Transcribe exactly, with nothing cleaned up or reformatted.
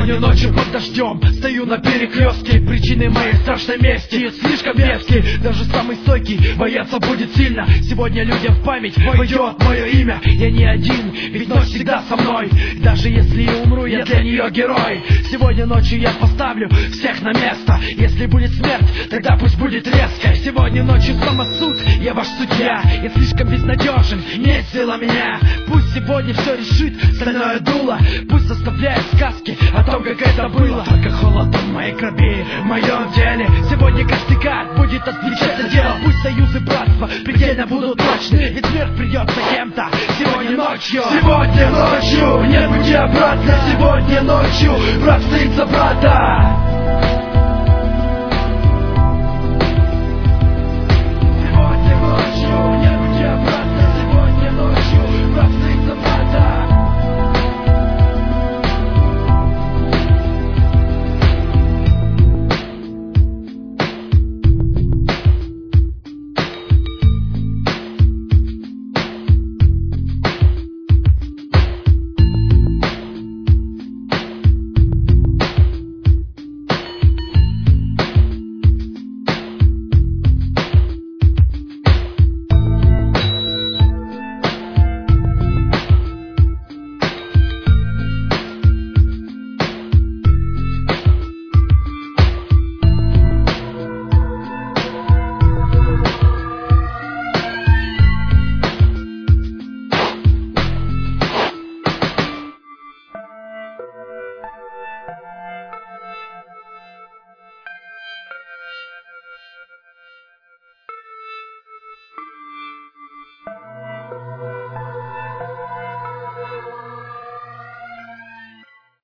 Сегодня ночью под дождем стою на перекрестке. Причины моей страшной мести слишком мерзкие. Даже самый стойкий бояться будет сильно. Сегодня людям в память войдет мое имя. Я не один, ведь ночь всегда со мной. Даже если я умру, я для нее герой. Сегодня ночью я поставлю всех на место. Если будет смерть, тогда пусть будет резкой. Сегодня ночью самосуд, я ваш судья. Я слишком безнадежен, месть взяла меня. Пусть сегодня все решит стальное дуло. Пусть заставляет сказки о том, как это было. Только холод в моей крови, в моем теле. Сегодня каждый гад будет отвечать за дело. Пусть союзы братства предельно будут точны, ведь смерть придется кем-то сегодня ночью. Сегодня ночью нет пути обратно. Сегодня ночью брат стоит за брата.